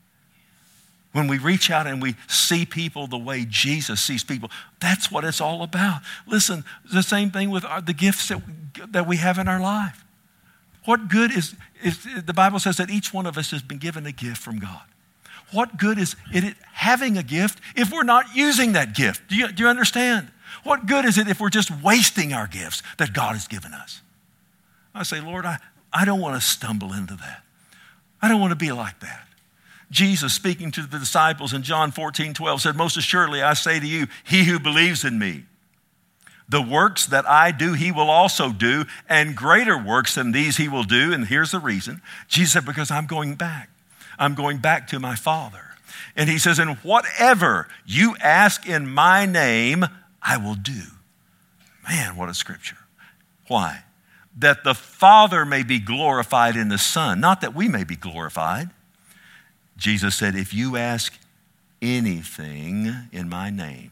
When we reach out and we see people the way Jesus sees people, that's what it's all about. Listen, the same thing with the gifts that we have in our life. What good is the Bible says that each one of us has been given a gift from God. What good is it having a gift if we're not using that gift? Do you understand? What good is it if we're just wasting our gifts that God has given us? I say, Lord, I don't want to stumble into that. I don't want to be like that. Jesus, speaking to the disciples in John 14:12, said, most assuredly I say to you, he who believes in me, the works that I do, he will also do, and greater works than these he will do. And here's the reason. Jesus said, because I'm going back. I'm going back to my Father. And he says, and whatever you ask in my name, I will do. Man, what a scripture. Why? That the Father may be glorified in the Son, not that we may be glorified. Jesus said, if you ask anything in my name.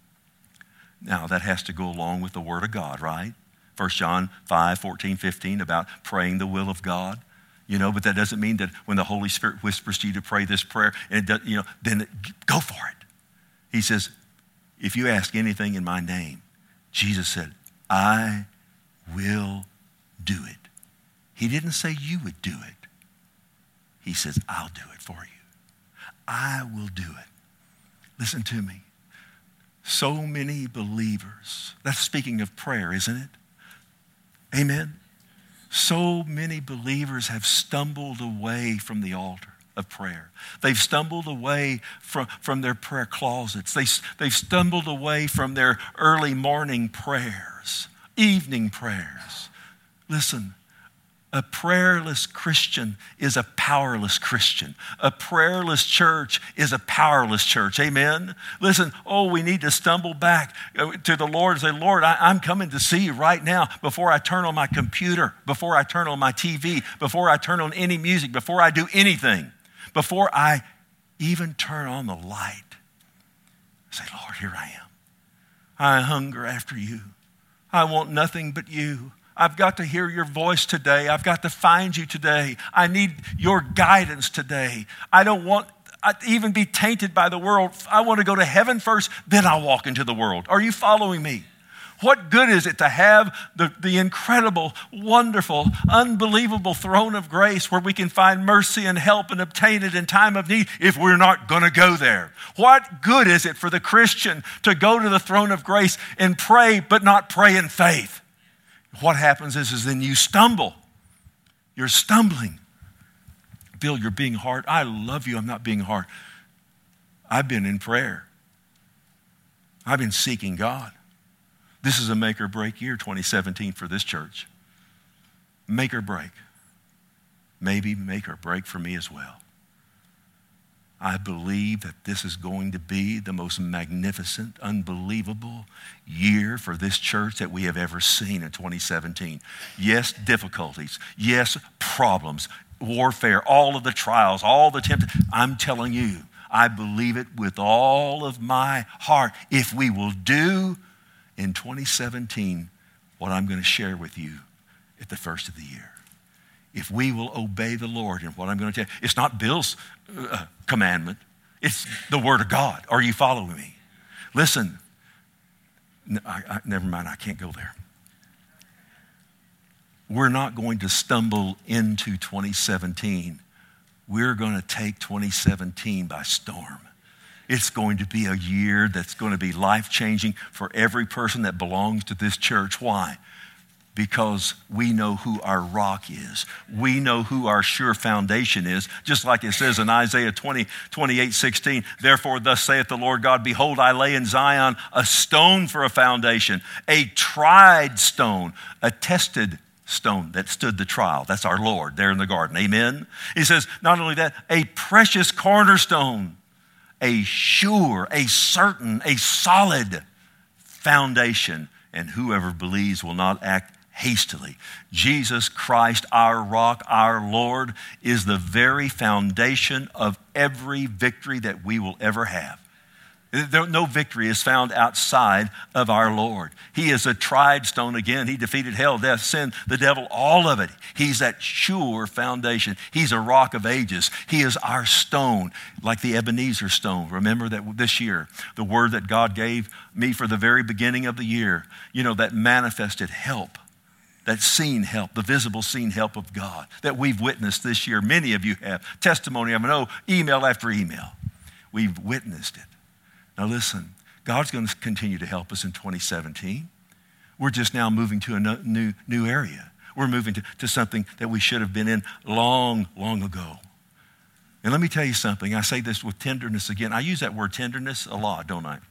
Now, that has to go along with the Word of God, right? 1 John 5:14-15 about praying the will of God. But that doesn't mean that when the Holy Spirit whispers to you to pray this prayer, and then go for it. He says, if you ask anything in my name, Jesus said, I will do it. He didn't say you would do it. He says, I'll do it for you. I will do it. Listen to me. So many believers, that's speaking of prayer, isn't it? Amen. So many believers have stumbled away from the altar of prayer. They've stumbled away from their prayer closets. They've stumbled away from their early morning prayers, evening prayers. Listen, a prayerless Christian is a powerless Christian. A prayerless church is a powerless church. Amen? Listen, we need to stumble back to the Lord and say, Lord, I'm coming to see you right now before I turn on my computer, before I turn on my TV, before I turn on any music, before I do anything, before I even turn on the light. Say, Lord, here I am. I hunger after you. I want nothing but you. I've got to hear your voice today. I've got to find you today. I need your guidance today. I don't want to even be tainted by the world. I want to go to heaven first, then I'll walk into the world. Are you following me? What good is it to have the incredible, wonderful, unbelievable throne of grace where we can find mercy and help and obtain it in time of need if we're not going to go there? What good is it for the Christian to go to the throne of grace and pray, but not pray in faith? What happens is then you stumble. You're stumbling. Bill, you're being hard. I love you. I'm not being hard. I've been in prayer. I've been seeking God. This is a make or break year, 2017, for this church. Make or break. Maybe make or break for me as well. I believe that this is going to be the most magnificent, unbelievable year for this church that we have ever seen in 2017. Yes, difficulties. Yes, problems, warfare, all of the trials, all the temptations. I'm telling you, I believe it with all of my heart. If we will do in 2017 what I'm going to share with you at the first of the year. If we will obey the Lord in what I'm going to tell you. It's not Bill's commandment. It's the Word of God. Are you following me? Listen. Never mind. I can't go there. We're not going to stumble into 2017. We're going to take 2017 by storm. It's going to be a year that's going to be life-changing for every person that belongs to this church. Why? Because we know who our rock is. We know who our sure foundation is. Just like it says in Isaiah 28:16, therefore thus saith the Lord God, behold, I lay in Zion a stone for a foundation, a tried stone, a tested stone that stood the trial. That's our Lord there in the garden. Amen? He says, not only that, a precious cornerstone, a sure, a certain, a solid foundation, and whoever believes will not act hastily. Jesus Christ, our rock, our Lord, is the very foundation of every victory that we will ever have. No victory is found outside of our Lord. He is a tried stone again. He defeated hell, death, sin, the devil, all of it. He's that sure foundation. He's a rock of ages. He is our stone, like the Ebenezer stone. Remember that this year, the word that God gave me for the very beginning of the year, that manifested help that seen help, the visible seen help of God that we've witnessed this year. Many of you have. Testimony, I know, email after email. We've witnessed it. Now listen, God's going to continue to help us in 2017. We're just now moving to a new area. We're moving to something that we should have been in long, long ago. And let me tell you something. I say this with tenderness again. I use that word tenderness a lot, don't I?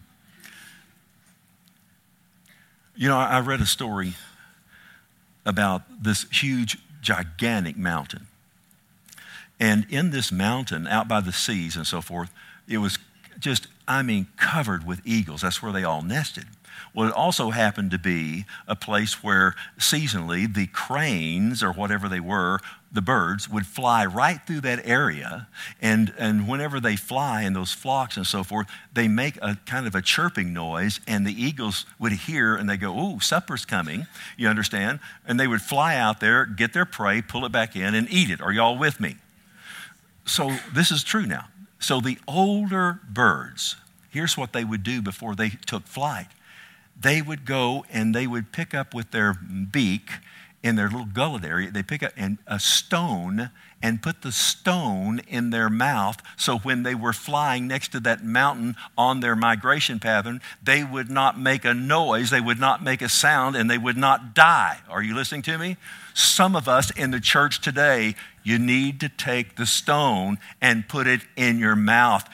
You know, I read a story about this huge, gigantic mountain. And in this mountain, out by the seas and so forth, it was just, covered with eagles. That's where they all nested. Well, it also happened to be a place where seasonally the cranes, or whatever they were, the birds, would fly right through that area. And whenever they fly in those flocks and so forth, they make a kind of a chirping noise, and the eagles would hear and they go, "Ooh, supper's coming," you understand? And they would fly out there, get their prey, pull it back in, and eat it. Are y'all with me? So this is true now. So the older birds, here's what they would do before they took flight. They would go and they would pick up with their beak in their little gullet area, they pick up a stone and put the stone in their mouth, so when they were flying next to that mountain on their migration pattern, they would not make a noise, they would not make a sound, and they would not die. Are you listening to me? Some of us in the church today, you need to take the stone and put it in your mouth,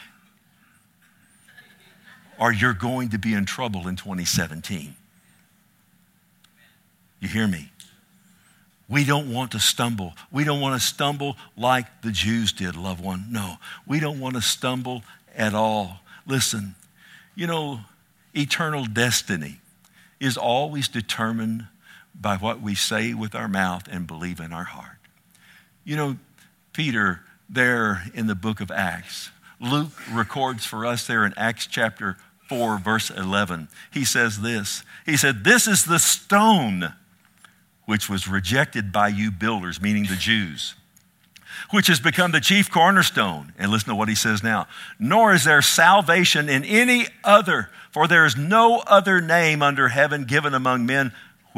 or you're going to be in trouble in 2017. You hear me? We don't want to stumble. We don't want to stumble like the Jews did, loved one. No, we don't want to stumble at all. Listen, you know, eternal destiny is always determined by what we say with our mouth and believe in our heart. You know, Peter, there in the book of Acts, Luke records for us there in Acts chapter 4, verse 11. He says this. He said, "This is the stone which was rejected by you builders," meaning the Jews, "which has become the chief cornerstone." And listen to what he says now. "Nor is there salvation in any other, for there is no other name under heaven given among men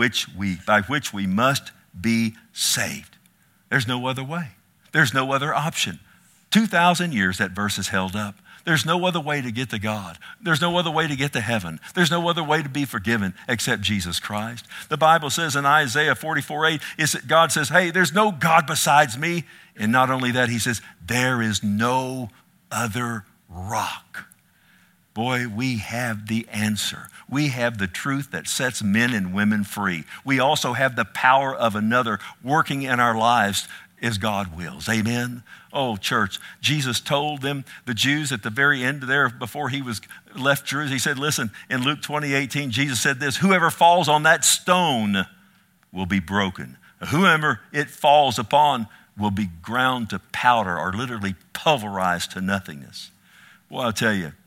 by which we must be saved." There's no other way. There's no other option. 2,000 years that verse is held up. There's no other way to get to God. There's no other way to get to heaven. There's no other way to be forgiven except Jesus Christ. The Bible says in Isaiah 44:8, God says, "Hey, there's no God besides me." And not only that, he says, "There is no other rock." Boy, we have the answer. We have the truth that sets men and women free. We also have the power of another working in our lives as God wills. Amen? Oh, church, Jesus told them, the Jews at the very end there, before he was left Jerusalem, he said, listen, in Luke 20:18, Jesus said this, "Whoever falls on that stone will be broken. Whoever it falls upon will be ground to powder," or literally pulverized to nothingness. Well, I'll tell you,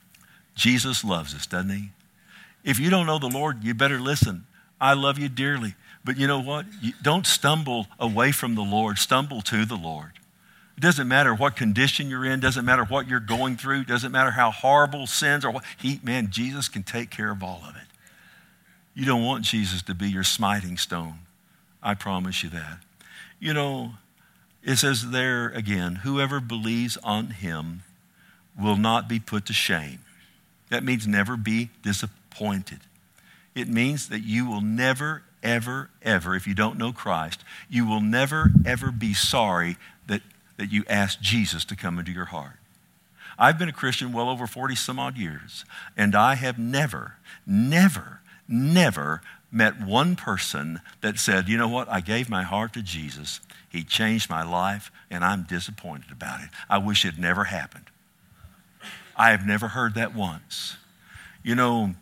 Jesus loves us, doesn't he? If you don't know the Lord, you better listen. I love you dearly. But you know what? Don't stumble away from the Lord. Stumble to the Lord. It doesn't matter what condition you're in. Doesn't matter what you're going through. Doesn't matter how horrible sins or what. Jesus can take care of all of it. You don't want Jesus to be your smiting stone. I promise you that. You know, it says there again, "Whoever believes on him will not be put to shame." That means never be disappointed. It means that you will never, ever, ever, if you don't know Christ, you will never, ever be sorry that you asked Jesus to come into your heart. I've been a Christian well over 40 some odd years, and I have never, never, never met one person that said, "You know what, I gave my heart to Jesus. He changed my life, and I'm disappointed about it. I wish it never happened." I have never heard that once. You know,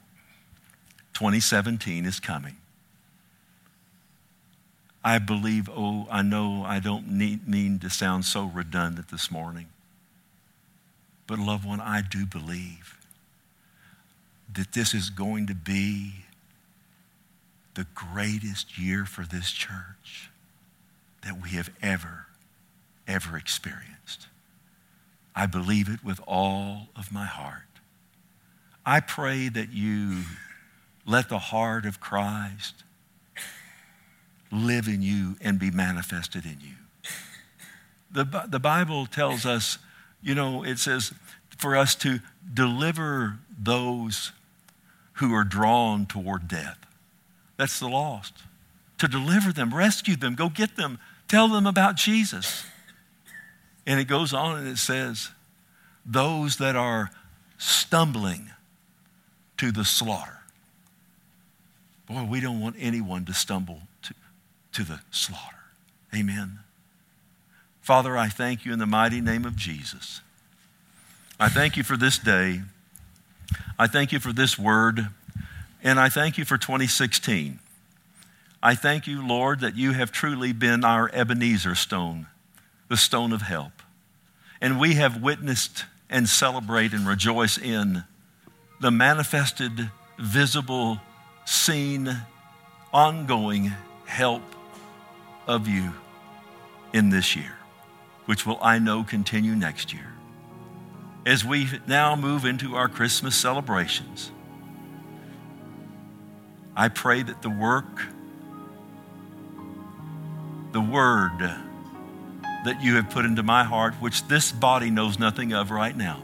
2017 is coming. I believe, I know I don't mean to sound so redundant this morning, but loved one, I do believe that this is going to be the greatest year for this church that we have ever experienced. I believe it with all of my heart. I pray that you let the heart of Christ live in you and be manifested in you. The Bible tells us, it says for us to deliver those who are drawn toward death. That's the lost. To deliver them, rescue them, go get them, tell them about Jesus. And it goes on and it says, those that are stumbling to the slaughter. Boy, we don't want anyone to stumble to the slaughter. Amen. Father, I thank you in the mighty name of Jesus. I thank you for this day. I thank you for this word. And I thank you for 2016. I thank you, Lord, that you have truly been our Ebenezer stone, the stone of help. And we have witnessed and celebrate and rejoice in the manifested, visible, seen, ongoing help of you in this year, which will, I know, continue next year. As we now move into our Christmas celebrations, I pray that the work, the word that you have put into my heart, which this body knows nothing of right now,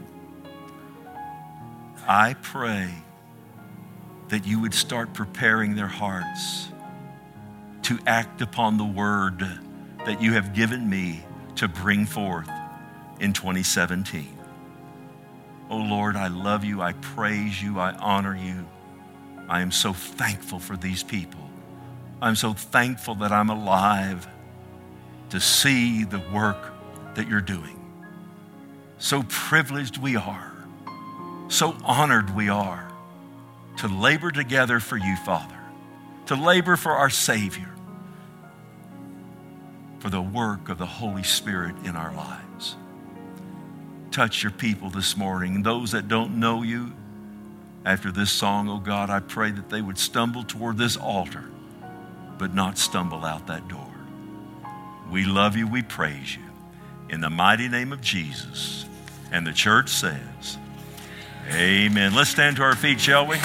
I pray that you would start preparing their hearts to act upon the word that you have given me to bring forth in 2017. Oh Lord, I love you, I praise you, I honor you. I am so thankful for these people. I'm so thankful that I'm alive to see the work that you're doing. So privileged we are, so honored we are to labor together for you, Father, to labor for our Savior, for the work of the Holy Spirit in our lives. Touch your people this morning, those that don't know you. After this song, oh God, I pray that they would stumble toward this altar, but not stumble out that door. We love you, we praise you. In the mighty name of Jesus. And the church says, amen. Let's stand to our feet, shall we?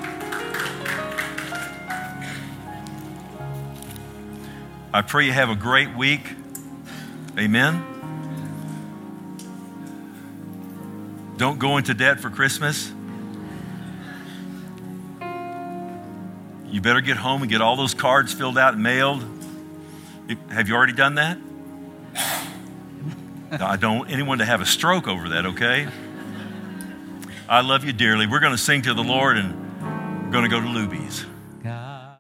I pray you have a great week. Amen. Don't go into debt for Christmas. You better get home and get all those cards filled out and mailed. Have you already done that? I don't want anyone to have a stroke over that, okay? I love you dearly. We're going to sing to the Lord and we're going to go to Luby's.